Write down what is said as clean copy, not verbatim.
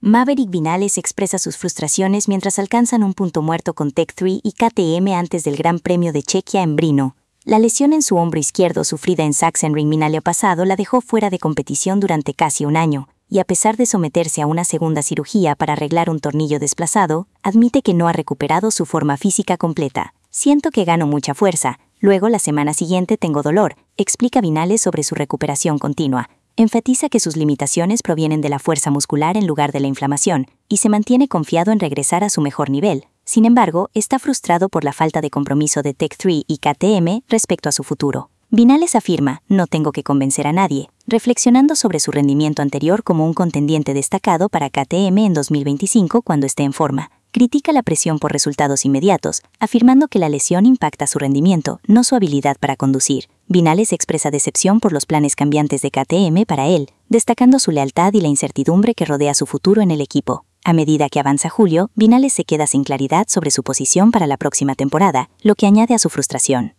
Maverick Viñales expresa sus frustraciones mientras alcanzan un punto muerto con Tech3 y KTM antes del Gran Premio de Chequia en Brno. La lesión en su hombro izquierdo sufrida en Sachsenring el año pasado la dejó fuera de competición durante casi un año, y a pesar de someterse a una segunda cirugía para arreglar un tornillo desplazado, admite que no ha recuperado su forma física completa. Siento que gano mucha fuerza, luego la semana siguiente tengo dolor, explica Viñales sobre su recuperación continua. Enfatiza que sus limitaciones provienen de la fuerza muscular en lugar de la inflamación, y se mantiene confiado en regresar a su mejor nivel. Sin embargo, está frustrado por la falta de compromiso de Tech3 y KTM respecto a su futuro. Viñales afirma, no tengo que convencer a nadie, reflexionando sobre su rendimiento anterior como un contendiente destacado para KTM en 2025 cuando esté en forma. Critica la presión por resultados inmediatos, afirmando que la lesión impacta su rendimiento, no su habilidad para conducir. Viñales expresa decepción por los planes cambiantes de KTM para él, destacando su lealtad y la incertidumbre que rodea su futuro en el equipo. A medida que avanza julio, Viñales se queda sin claridad sobre su posición para la próxima temporada, lo que añade a su frustración.